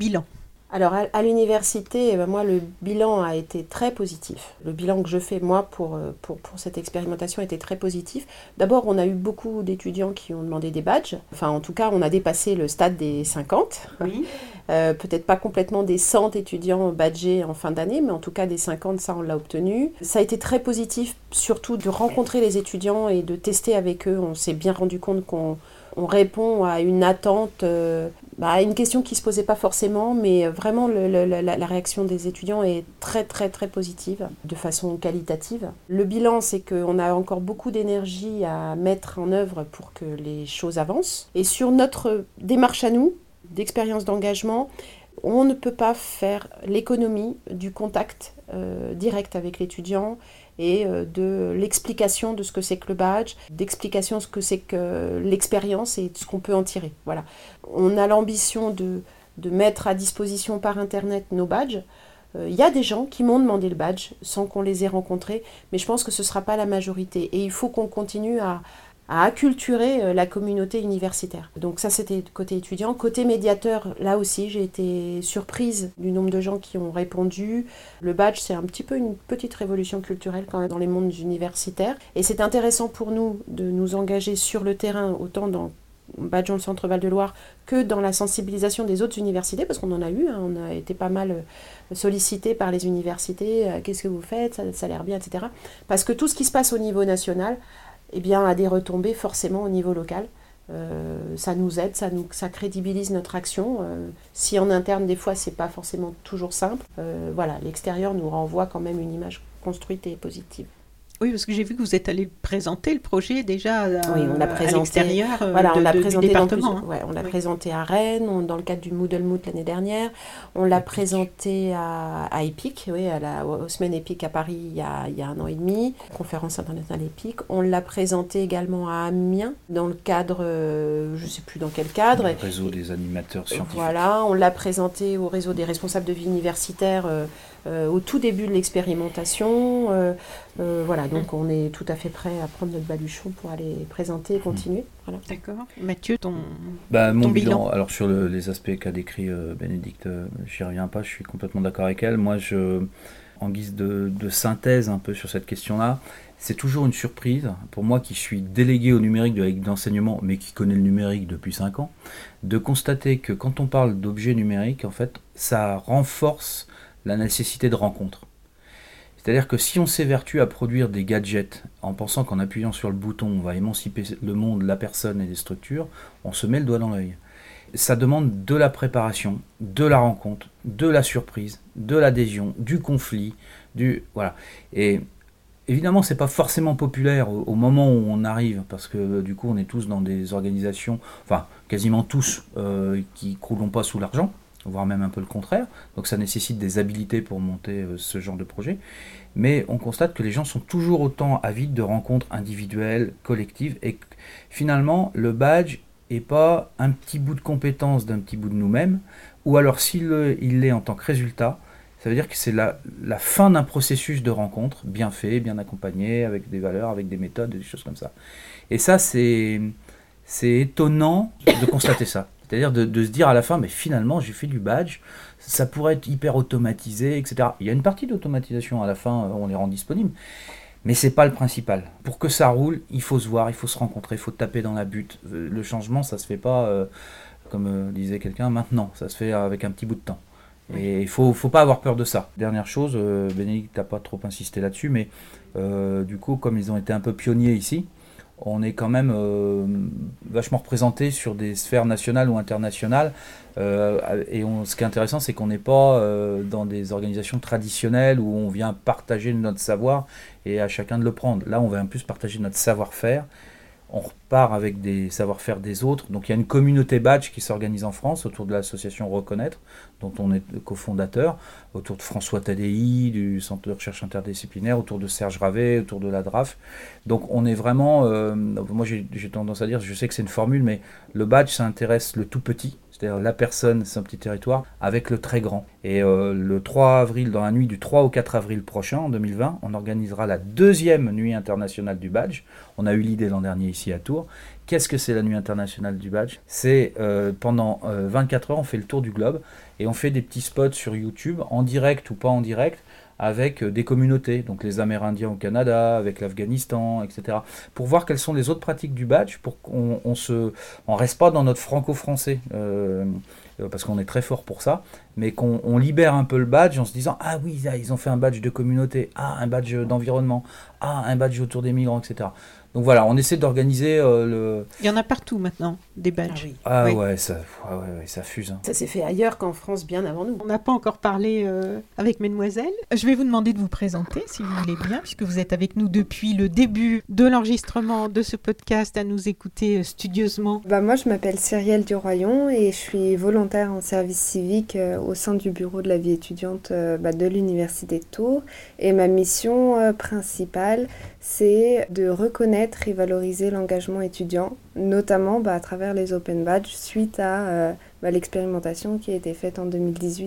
Alors à l'université, moi le bilan a été très positif. Le bilan que je fais moi pour cette expérimentation était très positif. D'abord on a eu beaucoup d'étudiants qui ont demandé des badges. Enfin en tout cas on a dépassé le stade des 50. Oui. Peut-être pas complètement des 100 étudiants badgés en fin d'année, mais en tout cas des 50, ça on l'a obtenu. Ça a été très positif, surtout de rencontrer les étudiants et de tester avec eux. On s'est bien rendu compte qu'on répond à une attente, à une question qui ne se posait pas forcément, mais vraiment la réaction des étudiants est très très très positive, de façon qualitative. Le bilan, c'est qu'on a encore beaucoup d'énergie à mettre en œuvre pour que les choses avancent. Et sur notre démarche à nous, d'expérience d'engagement, on ne peut pas faire l'économie du contact direct avec l'étudiant et de l'explication de ce que c'est que le badge, d'explication de ce que c'est que l'expérience et de ce qu'on peut en tirer. Voilà. On a l'ambition de mettre à disposition par Internet nos badges. Il y a des gens qui m'ont demandé le badge sans qu'on les ait rencontrés, mais je pense que ce ne sera pas la majorité. Et il faut qu'on continue à acculturer la communauté universitaire. Donc ça, c'était côté étudiant. Côté médiateur, là aussi, j'ai été surprise du nombre de gens qui ont répondu. Le badge, c'est un petit peu une petite révolution culturelle quand même dans les mondes universitaires. Et c'est intéressant pour nous de nous engager sur le terrain, autant dans Badgeons le Centre Val-de-Loire que dans la sensibilisation des autres universités, parce qu'on en a eu, on a été pas mal sollicités par les universités. Qu'est-ce que vous faites ? Ça a l'air bien, etc. Parce que tout ce qui se passe au niveau national, a des retombées forcément au niveau local. Ça nous aide, ça crédibilise notre action. Si en interne, des fois, c'est pas forcément toujours simple. L'extérieur nous renvoie quand même une image construite et positive. Oui, parce que j'ai vu que vous êtes allé présenter le projet déjà on l'a présenté, à l'extérieur du département. On l'a présenté à Rennes, dans le cadre du Moodle Moot l'année dernière. On l'a présenté à EPIC, aux Semaines EPIC à Paris il y a 1 an et demi, conférence internationale EPIC. On l'a présenté également à Amiens, dans le cadre, je ne sais plus dans quel cadre. Le réseau des animateurs scientifiques. Voilà, on l'a présenté au réseau des responsables de vie universitaire au tout début de l'expérimentation. Donc on est tout à fait prêt à prendre notre baluchon pour aller présenter et continuer. Voilà. D'accord. Mathieu, ton bilan. Alors sur les aspects qu'a décrit Bénédicte, j'y reviens pas, je suis complètement d'accord avec elle. Moi, en guise de synthèse un peu sur cette question-là, c'est toujours une surprise, pour moi qui suis délégué au numérique de la Ligue d'enseignement, mais qui connaît le numérique depuis 5 ans, de constater que quand on parle d'objets numériques, en fait, ça renforce la nécessité de rencontre. C'est-à-dire que si on s'évertue à produire des gadgets en pensant qu'en appuyant sur le bouton, on va émanciper le monde, la personne et les structures, on se met le doigt dans l'œil. Ça demande de la préparation, de la rencontre, de la surprise, de l'adhésion, du conflit, voilà. Et évidemment, c'est pas forcément populaire au moment où on arrive, parce que du coup, on est tous dans des organisations, enfin quasiment tous, qui croulent pas sous l'argent, voire même un peu le contraire. Donc ça nécessite des habiletés pour monter ce genre de projet. Mais on constate que les gens sont toujours autant avides de rencontres individuelles, collectives, et que finalement, le badge n'est pas un petit bout de compétence d'un petit bout de nous-mêmes, ou alors s'il l'est en tant que résultat, ça veut dire que c'est la fin d'un processus de rencontre, bien fait, bien accompagné, avec des valeurs, avec des méthodes, des choses comme ça. Et ça, c'est étonnant de constater ça. C'est-à-dire de se dire à la fin, mais finalement, j'ai fait du badge, ça pourrait être hyper automatisé, etc. Il y a une partie d'automatisation à la fin, on les rend disponibles, mais c'est pas le principal. Pour que ça roule, il faut se voir, il faut se rencontrer, il faut taper dans la butte. Le changement, ça se fait pas, comme disait quelqu'un, maintenant, ça se fait avec un petit bout de temps. Et il faut pas avoir peur de ça. Dernière chose, Bénédicte n'a pas trop insisté là-dessus, mais du coup, comme ils ont été un peu pionniers ici, on est quand même vachement représenté sur des sphères nationales ou internationales. Ce qui est intéressant, c'est qu'on n'est pas dans des organisations traditionnelles où on vient partager notre savoir et à chacun de le prendre. Là, on va en plus partager notre savoir-faire. On repart avec des savoir-faire des autres. Donc il y a une communauté badge qui s'organise en France autour de l'association Reconnaître, dont on est cofondateur, autour de François Tadei, du Centre de recherche interdisciplinaire, autour de Serge Ravet, autour de la DRAF. Donc on est vraiment, moi j'ai tendance à dire, je sais que c'est une formule, mais le badge, ça intéresse le tout petit, c'est-à-dire la personne, c'est un petit territoire, avec le très grand. Et le 3 avril, dans la nuit du 3 au 4 avril prochain, en 2020, on organisera la 2e nuit internationale du badge. On a eu l'idée l'an dernier ici à Tours. Qu'est-ce que c'est la nuit internationale du badge ? C'est pendant 24 heures, on fait le tour du globe et on fait des petits spots sur YouTube, en direct ou pas en direct, avec des communautés, donc les Amérindiens au Canada, avec l'Afghanistan, etc. Pour voir quelles sont les autres pratiques du badge, pour qu'on on reste pas dans notre franco-français, parce qu'on est très fort pour ça, mais qu'on libère un peu le badge en se disant « Ah oui, là, ils ont fait un badge de communauté, ah, un badge d'environnement, ah, un badge autour des migrants, etc. » Donc voilà, on essaie d'organiser le... Il y en a partout maintenant, des badges. Ah oui. Oui. Ça fuse. Hein. Ça s'est fait ailleurs qu'en France, bien avant nous. On n'a pas encore parlé avec Mesdemoiselles. Je vais vous demander de vous présenter, si vous voulez bien, puisque vous êtes avec nous depuis le début de l'enregistrement de ce podcast, à nous écouter studieusement. Moi, je m'appelle Cyrielle Duroyon et je suis volontaire en service civique au sein du bureau de la vie étudiante de l'Université de Tours. Et ma mission principale, c'est de reconnaître et valoriser l'engagement étudiant, notamment à travers les Open Badges, suite à l'expérimentation qui a été faite en 2018-2019.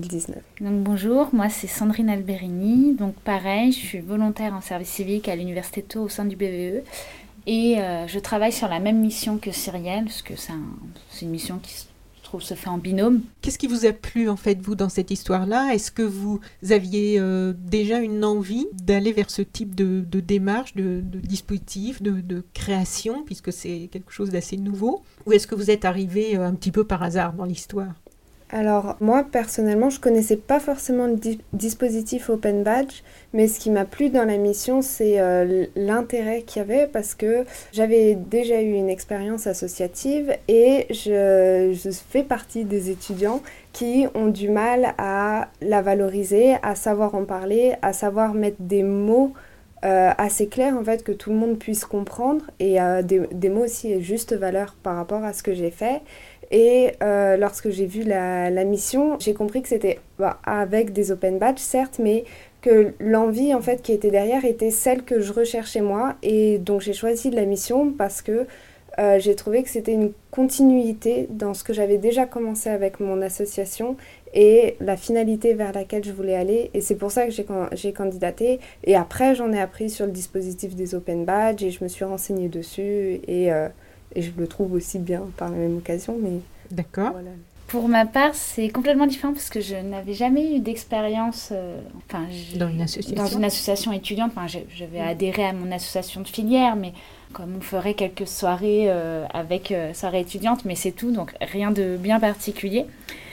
Donc bonjour, moi c'est Sandrine Alberini, donc pareil, je suis volontaire en service civique à l'Université de Tours au sein du BVE et je travaille sur la même mission que Cyrielle, parce que c'est une mission qui se fait en binôme. Qu'est-ce qui vous a plu en fait vous dans cette histoire-là ? Est-ce que vous aviez déjà une envie d'aller vers ce type de démarche, de dispositif, de création, puisque c'est quelque chose d'assez nouveau ? Ou est-ce que vous êtes arrivé un petit peu par hasard dans l'histoire ? Alors moi personnellement je connaissais pas forcément le dispositif Open Badge, mais ce qui m'a plu dans la mission c'est l'intérêt qu'il y avait, parce que j'avais déjà eu une expérience associative et je fais partie des étudiants qui ont du mal à la valoriser, à savoir en parler, à savoir mettre des mots assez clairs en fait, que tout le monde puisse comprendre, et des mots aussi à juste valeur par rapport à ce que j'ai fait. Et lorsque j'ai vu la mission, j'ai compris que c'était avec des Open Badges, certes, mais que l'envie en fait qui était derrière était celle que je recherchais moi. Et donc j'ai choisi la mission parce que j'ai trouvé que c'était une continuité dans ce que j'avais déjà commencé avec mon association et la finalité vers laquelle je voulais aller. Et c'est pour ça que j'ai candidaté. Et après, j'en ai appris sur le dispositif des Open Badges et je me suis renseignée dessus. Et je le trouve aussi bien par la même occasion. Mais d'accord. Voilà. Pour ma part, c'est complètement différent parce que je n'avais jamais eu d'expérience dans une association étudiante. Je vais adhérer à mon association de filière, mais comme on ferait quelques soirées avec soirées étudiantes, mais c'est tout, donc rien de bien particulier.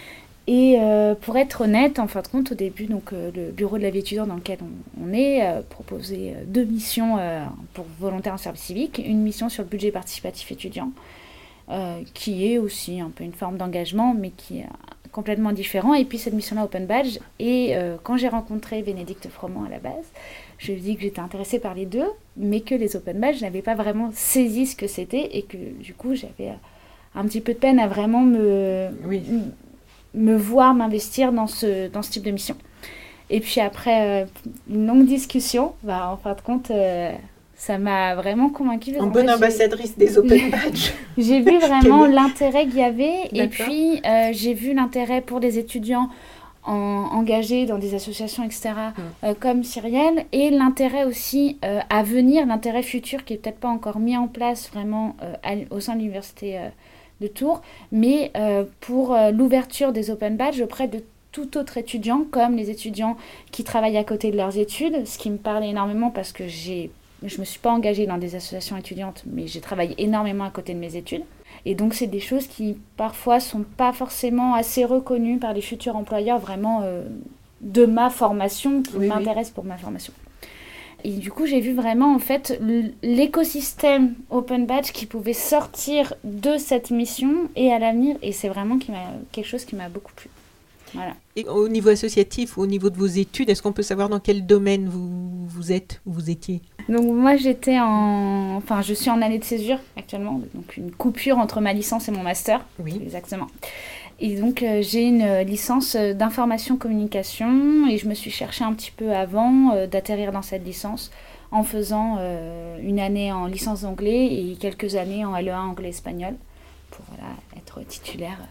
Et pour être honnête, en fin de compte, au début, donc, le bureau de la vie étudiante dans lequel on est proposait 2 missions pour volontaires en service civique, une mission sur le budget participatif étudiant, qui est aussi un peu une forme d'engagement, mais qui est complètement différent. Et puis cette mission-là, Open Badge. Et quand j'ai rencontré Bénédicte Froment à la base, je lui ai dit que j'étais intéressée par les deux, mais que les Open Badge, je n'avais pas vraiment saisi ce que c'était, et que du coup, j'avais un petit peu de peine à vraiment me voir m'investir dans ce type de mission. Et puis après une longue discussion, en fin de compte... ça m'a vraiment convaincue. En bonne ambassadrice des Open Badge. J'ai vu vraiment l'intérêt qu'il y avait. D'accord. Et puis, j'ai vu l'intérêt pour les étudiants engagés dans des associations, etc., comme Cyrielle. Et l'intérêt aussi à venir, l'intérêt futur qui n'est peut-être pas encore mis en place vraiment au sein de l'Université de Tours, mais pour l'ouverture des Open Badge auprès de tout autre étudiant, comme les étudiants qui travaillent à côté de leurs études, ce qui me parle énormément parce que je ne me suis pas engagée dans des associations étudiantes, mais j'ai travaillé énormément à côté de mes études. Et donc, c'est des choses qui, parfois, ne sont pas forcément assez reconnues par les futurs employeurs, vraiment, de ma formation, qui m'intéressent pour ma formation. Et du coup, j'ai vu vraiment, en fait, l'écosystème Open Badge qui pouvait sortir de cette mission et à l'avenir. Et c'est vraiment quelque chose qui m'a beaucoup plu. Voilà. Et au niveau associatif, au niveau de vos études, est-ce qu'on peut savoir dans quel domaine vous êtes ou vous étiez ? Donc moi je suis en année de césure actuellement, donc une coupure entre ma licence et mon master. Oui. Exactement. Et donc j'ai une licence d'information communication et je me suis cherchée un petit peu avant d'atterrir dans cette licence en faisant une année en licence d'anglais et quelques années en LE1 anglais-espagnol pour être titulaire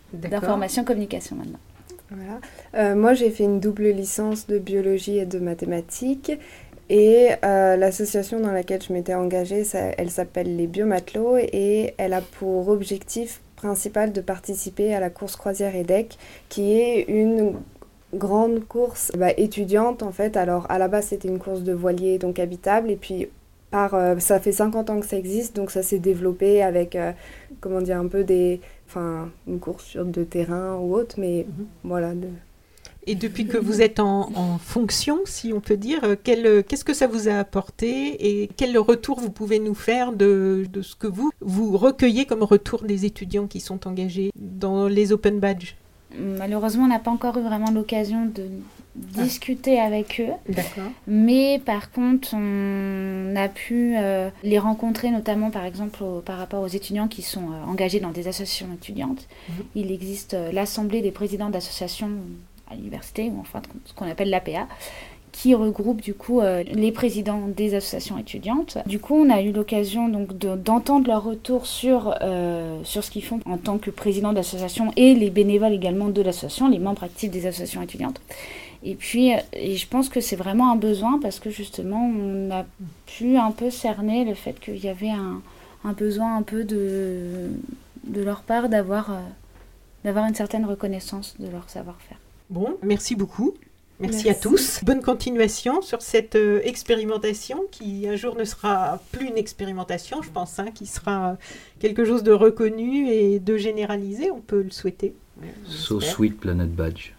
d'information communication maintenant. Voilà. Moi, j'ai fait une double licence de biologie et de mathématiques. Et l'association dans laquelle je m'étais engagée, elle s'appelle les Biomatelots et elle a pour objectif principal de participer à la course croisière EDEC, qui est une grande course étudiante en fait. Alors à la base, c'était une course de voilier donc habitable et puis ça fait 50 ans que ça existe, donc ça s'est développé avec un peu une course de terrain ou autre, mais voilà. Et depuis que vous êtes en fonction, si on peut dire, qu'est-ce que ça vous a apporté et quel retour vous pouvez nous faire de ce que vous recueillez comme retour des étudiants qui sont engagés dans les Open Badges ? Malheureusement, on n'a pas encore eu vraiment l'occasion de discuter avec eux. D'accord. Mais par contre, on a pu les rencontrer, notamment par exemple par rapport aux étudiants qui sont engagés dans des associations étudiantes. Il existe l'Assemblée des présidents d'associations à l'université, ou enfin ce qu'on appelle l'APA, qui regroupe du coup les présidents des associations étudiantes. Du coup, on a eu l'occasion donc d'entendre leur retour sur ce qu'ils font en tant que président d'association et les bénévoles également de l'association, les membres actifs des associations étudiantes. Et puis, je pense que c'est vraiment un besoin parce que justement, on a pu un peu cerner le fait qu'il y avait un besoin un peu de leur part d'avoir une certaine reconnaissance de leur savoir-faire. Bon, merci beaucoup. Merci à tous. Bonne continuation sur cette expérimentation qui un jour ne sera plus une expérimentation, je pense, qui sera quelque chose de reconnu et de généralisé, on peut le souhaiter. So Sweet Planet Badge.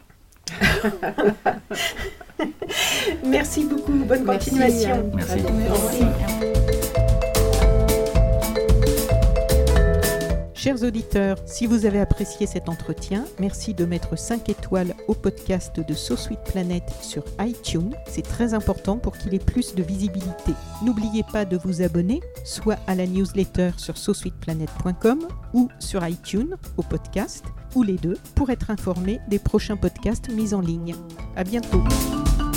Merci beaucoup, bonne continuation. Merci. Merci. Chers auditeurs, si vous avez apprécié cet entretien, merci de mettre 5 étoiles au podcast de So Sweet Planet sur iTunes. C'est très important pour qu'il ait plus de visibilité. N'oubliez pas de vous abonner, soit à la newsletter sur sosweetplanet.com ou sur iTunes au podcast, ou les deux, pour être informé des prochains podcasts mis en ligne. À bientôt.